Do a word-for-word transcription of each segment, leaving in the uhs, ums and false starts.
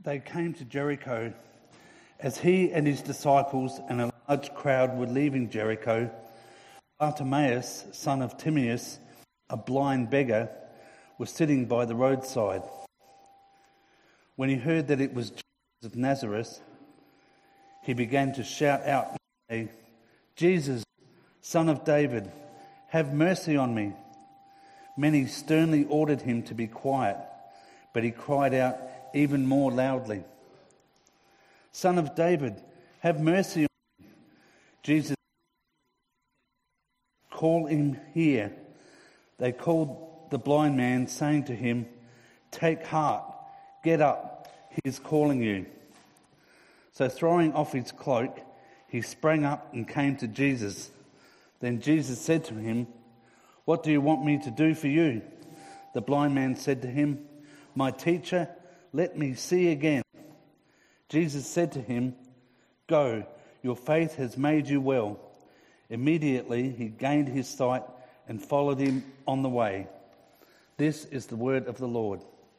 They came to Jericho. As he and his disciples and a large crowd were leaving Jericho, Bartimaeus, son of Timaeus, a blind beggar, was sitting by the roadside. When he heard that it was Jesus of Nazareth, he began to shout out, and say, "Jesus, Son of David, have mercy on me." Many sternly ordered him to be quiet, but he cried out even more loudly, "Son of David, have mercy on me." Jesus, "Call him here." They called the blind man, saying to him, "Take heart, get up, he is calling you." So throwing off his cloak, he sprang up and came to Jesus. Then Jesus said to him, "What do you want me to do for you?" The blind man said to him, "My teacher, let me see again." Jesus said to him, "Go, your faith has made you well." Immediately he gained his sight and followed him on the way. This is the word of the Lord.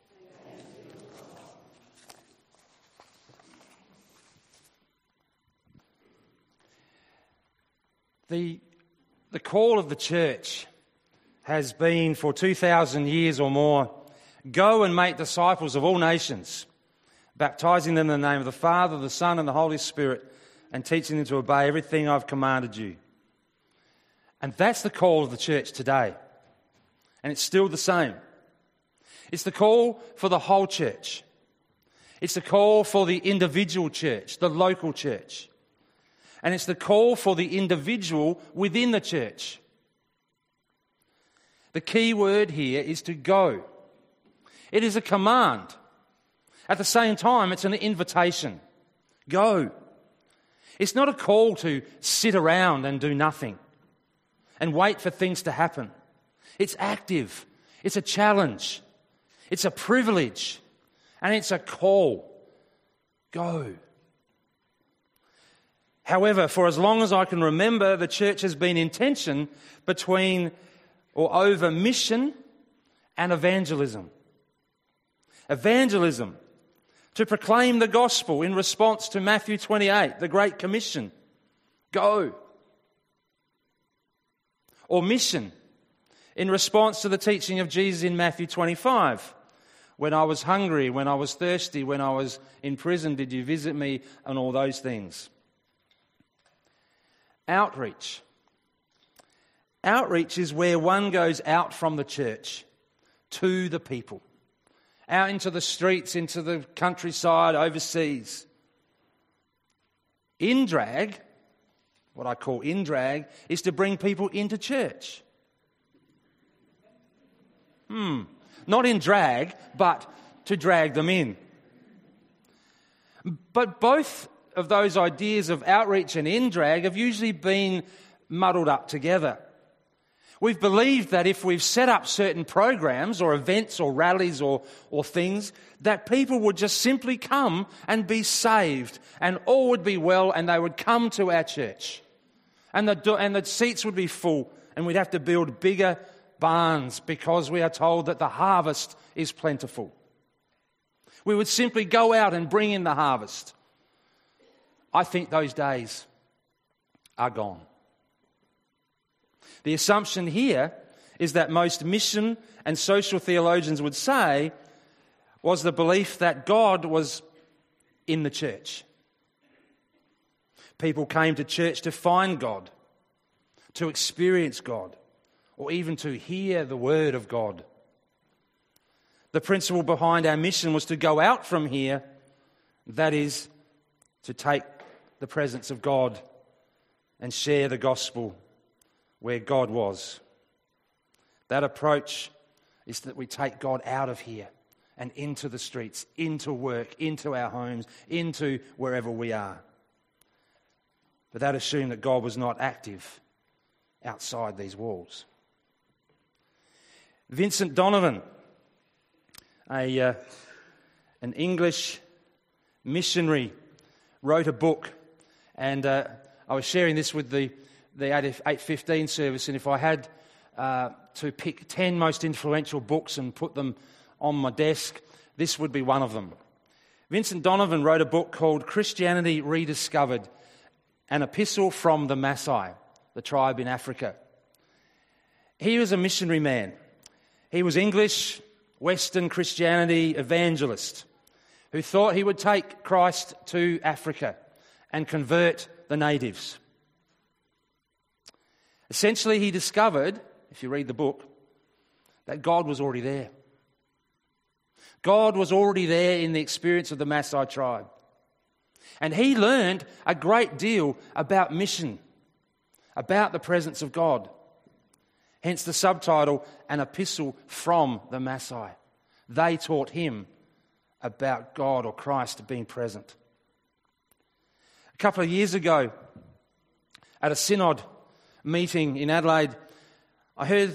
The, the call of the church has been for two thousand years or more, go and make disciples of all nations, baptizing them in the name of the Father, the Son and the Holy Spirit, and teaching them to obey everything I've commanded you. And that's the call of the church today. And it's still the same. It's the call for the whole church. It's the call for the individual church, the local church. And it's the call for the individual within the church. The key word here is to go. It is a command. At the same time, it's an invitation. Go. It's not a call to sit around and do nothing and wait for things to happen. It's active. It's a challenge. It's a privilege. And it's a call. Go. However, for as long as I can remember, the church has been in tension between or over mission and evangelism. Evangelism, to proclaim the gospel in response to Matthew twenty-eight, the Great Commission. Go. Or mission, in response to the teaching of Jesus in Matthew twenty-five. When I was hungry, when I was thirsty, when I was in prison, did you visit me? And all those things. Outreach. Outreach is where one goes out from the church to the people. Out into the streets, into the countryside, overseas. In drag, what I call in drag, is to bring people into church. Hmm. Not in drag, but to drag them in. But both of those ideas of outreach and in drag have usually been muddled up together. We've believed that if we've set up certain programs or events or rallies or, or things, that people would just simply come and be saved and all would be well and they would come to our church. And the, and the seats would be full and we'd have to build bigger barns because we are told that the harvest is plentiful. We would simply go out and bring in the harvest. I think those days are gone. The assumption here is that most mission and social theologians would say was the belief that God was in the church. People came to church to find God, to experience God, or even to hear the word of God. The principle behind our mission was to go out from here, that is, to take the presence of God and share the gospel where God was. That approach is that we take God out of here and into the streets, into work, into our homes, into wherever we are. But that assumed that God was not active outside these walls. Vincent Donovan, a uh, an English missionary, wrote a book, and uh, I was sharing this with the the eight fifteen service, and if I had uh, to pick ten most influential books and put them on my desk, this would be one of them. Vincent Donovan wrote a book called Christianity Rediscovered, an epistle from the Maasai, the tribe in Africa. He was a missionary man. He was English, Western Christianity evangelist who thought he would take Christ to Africa and convert the natives. Essentially, he discovered, if you read the book, that God was already there. God was already there in the experience of the Maasai tribe. And he learned a great deal about mission, about the presence of God. Hence the subtitle, An Epistle from the Maasai. They taught him about God or Christ being present. A couple of years ago, at a synod meeting in Adelaide, I heard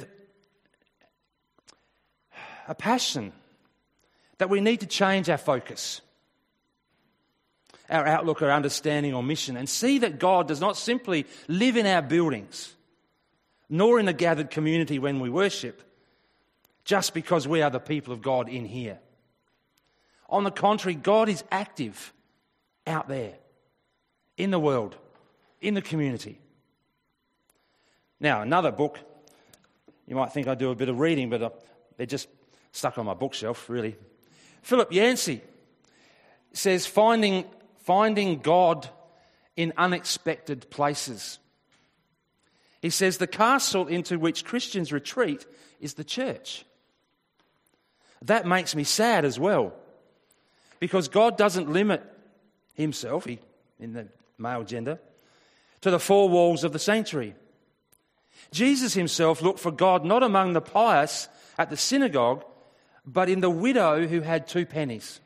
a passion that we need to change our focus, our outlook, our understanding on mission, and see that God does not simply live in our buildings, nor in the gathered community when we worship, just because we are the people of God in here. On the contrary, God is active out there, in the world, in the community. Now, another book, you might think I do a bit of reading, but they're just stuck on my bookshelf, really. Philip Yancey says, finding, finding God in unexpected places. He says, the castle into which Christians retreat is the church. That makes me sad as well, because God doesn't limit himself, he, in the male gender, to the four walls of the sanctuary. Jesus himself looked for God not among the pious at the synagogue, but in the widow who had two pennies.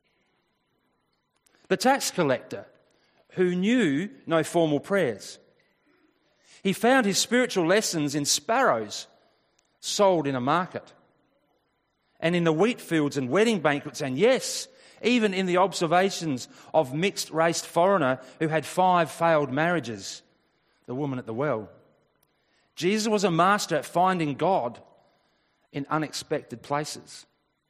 The tax collector who knew no formal prayers. He found his spiritual lessons in sparrows sold in a market, and in the wheat fields and wedding banquets, and yes, even in the observations of mixed-raced foreigner who had five failed marriages, the woman at the well. Jesus was a master at finding God in unexpected places.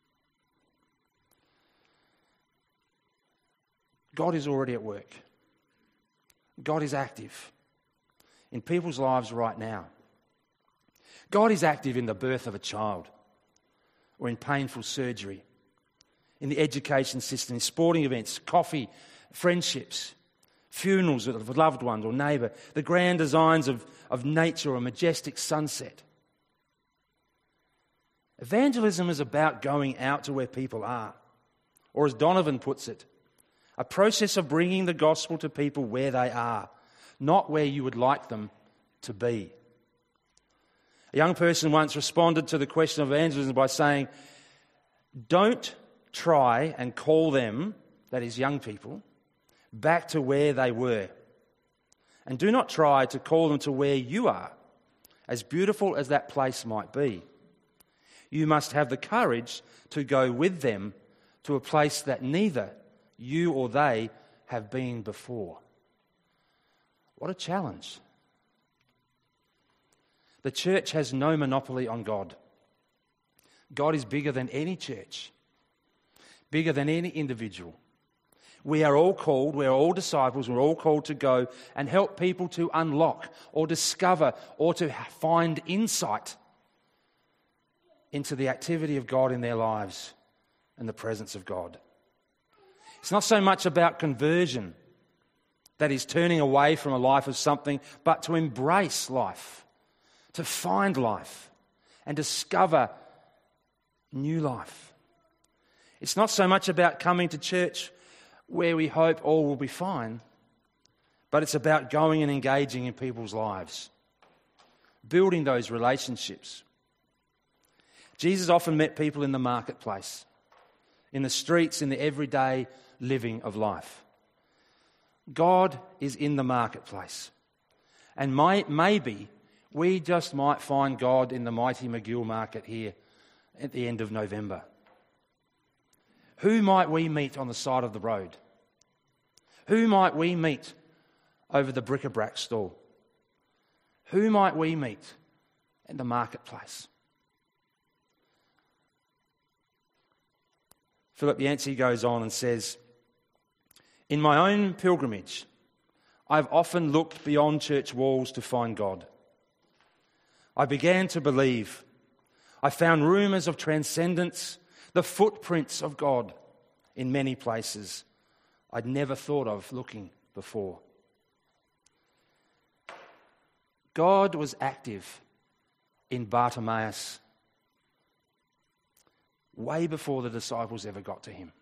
God is already at work. God is active in people's lives right now. God is active in the birth of a child, or in painful surgery, in the education system, in sporting events, coffee, friendships, funerals of loved ones or neighbour, the grand designs of, of nature or a majestic sunset. Evangelism is about going out to where people are, or as Donovan puts it, a process of bringing the gospel to people where they are, not where you would like them to be. A young person once responded to the question of evangelism by saying, don't try and call them, that is young people, back to where they were. And do not try to call them to where you are, as beautiful as that place might be. You must have the courage to go with them to a place that neither you or they have been before. What a challenge. The church has no monopoly on God. God is bigger than any church, bigger than any individual. We are all called, we are all disciples, we're all called to go and help people to unlock or discover or to find insight into the activity of God in their lives and the presence of God. It's not so much about conversion, that is turning away from a life of something, but to embrace life, to find life and discover new life. It's not so much about coming to church where we hope all will be fine, but it's about going and engaging in people's lives, building those relationships. Jesus often met people in the marketplace, in the streets, in the everyday living of life. God is in the marketplace. And may, maybe we just might find God in the mighty McGill market here at the end of November. Who might we meet on the side of the road? Who might we meet over the bric-a-brac stall? Who might we meet in the marketplace? Philip Yancey goes on and says, In my own pilgrimage, I've often looked beyond church walls to find God. I began to believe. I found rumours of transcendence, the footprints of God in many places I'd never thought of looking before. God was active in Bartimaeus way before the disciples ever got to him.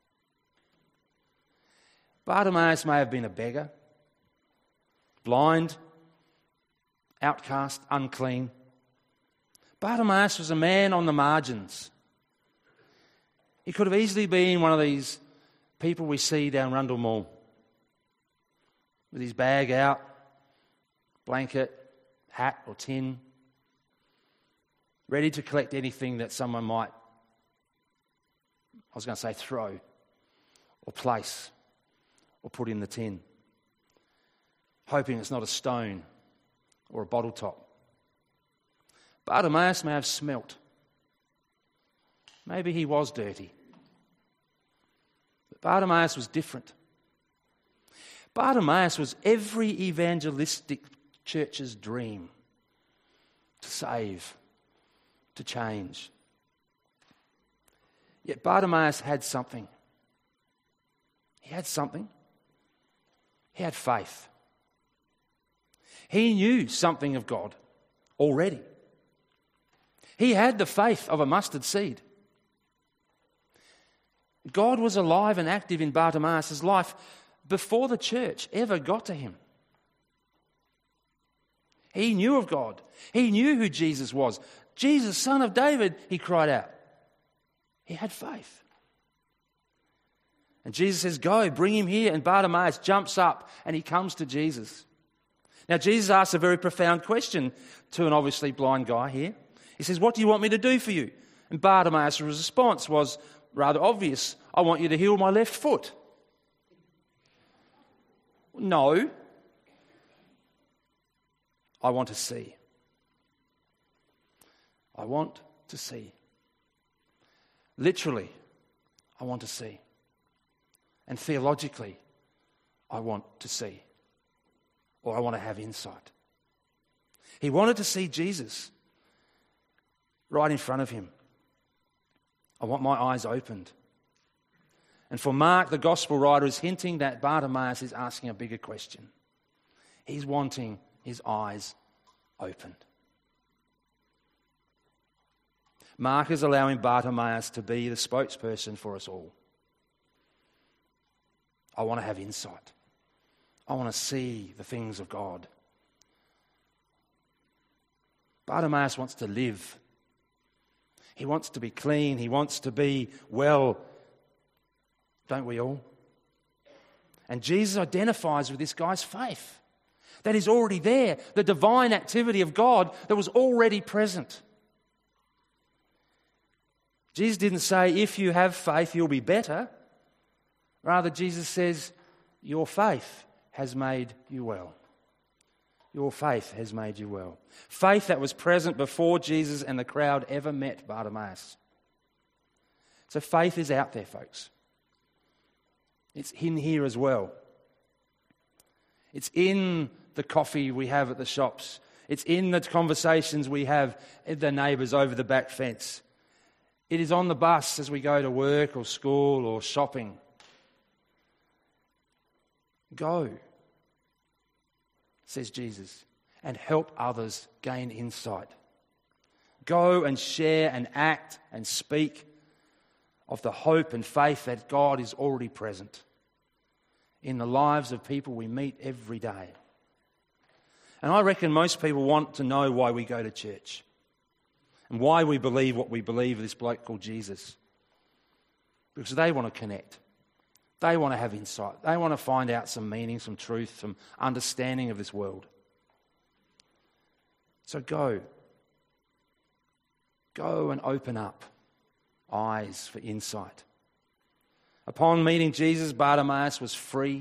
Bartimaeus may have been a beggar, blind, outcast, unclean. Bartimaeus was a man on the margins. He could have easily been one of these people we see down Rundle Mall with his bag out, blanket, hat or tin, ready to collect anything that someone might, I was going to say throw or place or put in the tin, hoping it's not a stone or a bottle top. Bartimaeus may have smelt. Maybe he was dirty. But Bartimaeus was different. Bartimaeus was every evangelistic church's dream: to save, to change. Yet Bartimaeus had something. He had something. He had faith. He knew something of God already. He had the faith of a mustard seed. God was alive and active in Bartimaeus' life before the church ever got to him. He knew of God. He knew who Jesus was. Jesus, Son of David, he cried out. He had faith. And Jesus says, go, bring him here. And Bartimaeus jumps up and he comes to Jesus. Now, Jesus asks a very profound question to an obviously blind guy here. He says, what do you want me to do for you? And Bartimaeus' response was rather obvious. I want you to heal my left foot. No. I want to see. I want to see. Literally, I want to see. And theologically, I want to see. Or I want to have insight. He wanted to see Jesus right in front of him. I want my eyes opened. And for Mark, the gospel writer, is hinting that Bartimaeus is asking a bigger question. He's wanting his eyes opened. Mark is allowing Bartimaeus to be the spokesperson for us all. I want to have insight. I want to see the things of God. Bartimaeus wants to live. He wants to be clean. He wants to be well. Don't we all? And Jesus identifies with this guy's faith. That is already there. The divine activity of God that was already present. Jesus didn't say, if you have faith, you'll be better. Rather, Jesus says, your faith has made you well. Your faith has made you well. Faith that was present before Jesus and the crowd ever met Bartimaeus. So faith is out there, folks. It's in here as well. It's in the coffee we have at the shops. It's in the conversations we have with the neighbours over the back fence. It is on the bus as we go to work or school or shopping. Go, says Jesus, and help others gain insight. Go and share and act and speak of the hope and faith that God is already present in the lives of people we meet every day. And I reckon most people want to know why we go to church and why we believe what we believe of this bloke called Jesus. Because they want to connect. They want to have insight. They want to find out some meaning, some truth, some understanding of this world. So go. Go and open up eyes for insight. Upon meeting Jesus, Bartimaeus was free.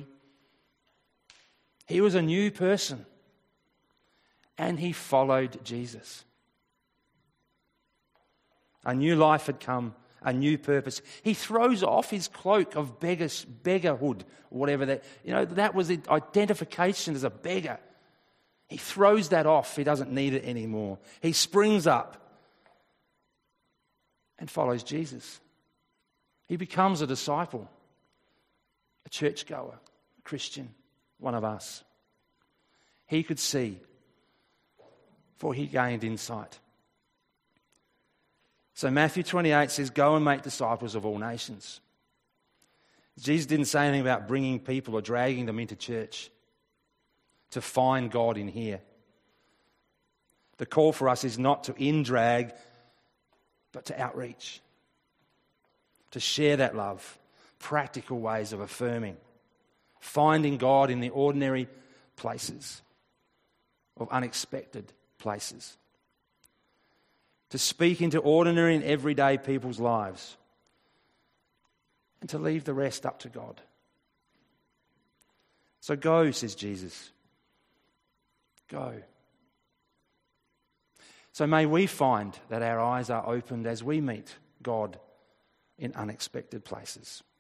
He was a new person. And he followed Jesus. A new life had come. a new purpose. He throws off his cloak of beggar, beggarhood, or whatever that, you know, that was the identification as a beggar. He throws that off. He doesn't need it anymore. He springs up and follows Jesus. He becomes a disciple, a churchgoer, a Christian, one of us. He could see, for he gained insight. So Matthew twenty-eight says, go and make disciples of all nations. Jesus didn't say anything about bringing people or dragging them into church to find God in here. The call for us is not to in-drag, but to outreach, to share that love, practical ways of affirming, finding God in the ordinary places, of unexpected places. To speak into ordinary and everyday people's lives, and to leave the rest up to God. So go, says Jesus. Go. So may we find that our eyes are opened as we meet God in unexpected places.